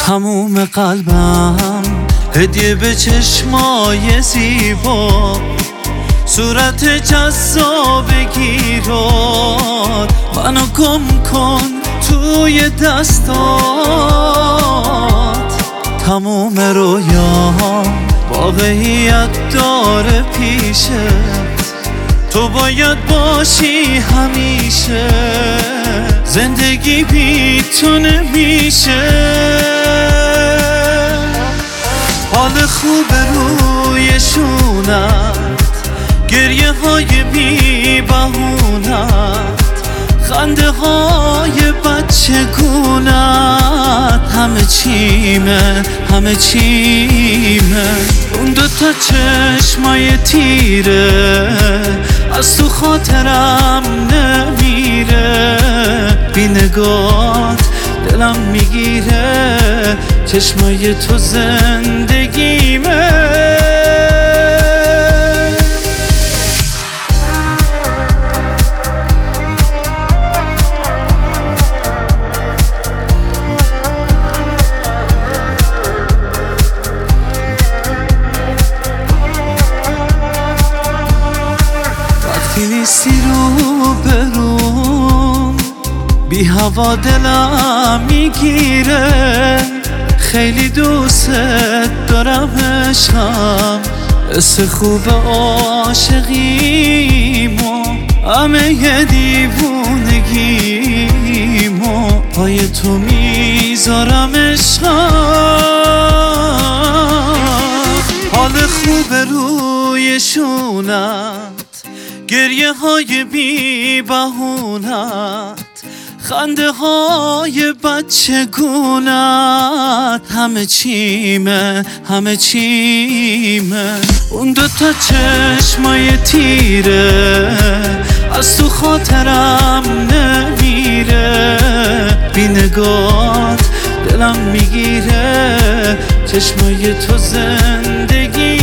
تموم قلبم هدیه به چشمای زیبا، صورت جذاب گیرات، منو گم کن توی دستات. تموم رویام واقعیت داره پیشت، تو باید باشی همیشه، زندگی بی تو نمیشه. حال خوب روی شونت، گریه های بی بهونت، خنده های بچگونت، همه چیمه همه چیمه. اون دوتا چشمای تیره از تو خاطرم نمیره، بی نگات دلم میگیره، چشمای تو زندگیمه. وقتی نیستی رو بروم، بی هوا دلم میگیره، خیلی دوست دارم عشقم، حس خوب عاشقیمو، همه دیوونگیمو پای تو میذارم عشقم. حال خوب روی شونت، گریه های بی بهونت، خنده های بچگونت، همه چیمه همه چیمه. اون دوتا چشمای تیره از تو خاطرم نمیره، بی نگات دلم میگیره، چشمای تو زندگی